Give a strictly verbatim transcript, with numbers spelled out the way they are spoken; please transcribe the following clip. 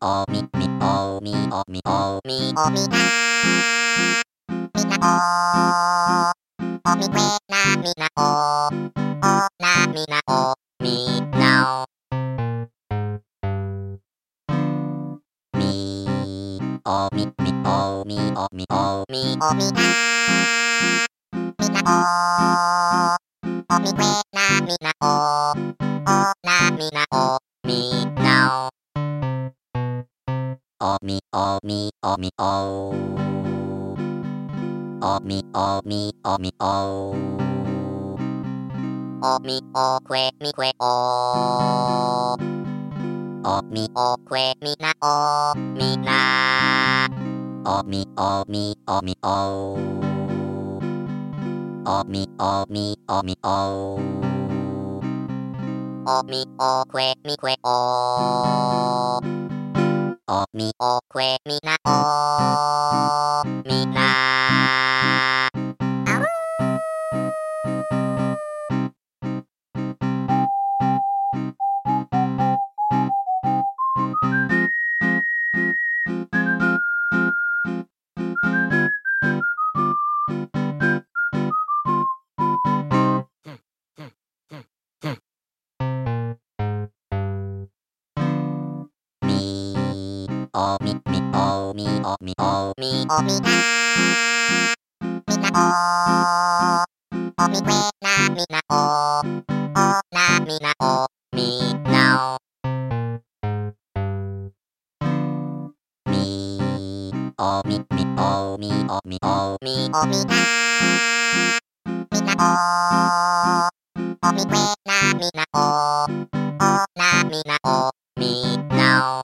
おみみおみおみおみおみなみなおおみくえなみなおおなみなおみなおみおみみおみおみおみおみなみなおおみくえなみなおおなみなおみなおおみおみおみおおみおみおみおおみおくえみくえおおみおくえみなおみなおみおみおみおおみおみおみおおみおくえみくえおおみおくえみなおみなみおみみおみおみおみおみなみなおおみくえなみなおおなみなおみなおみおみみおみおみおみおみなみなおおみくえ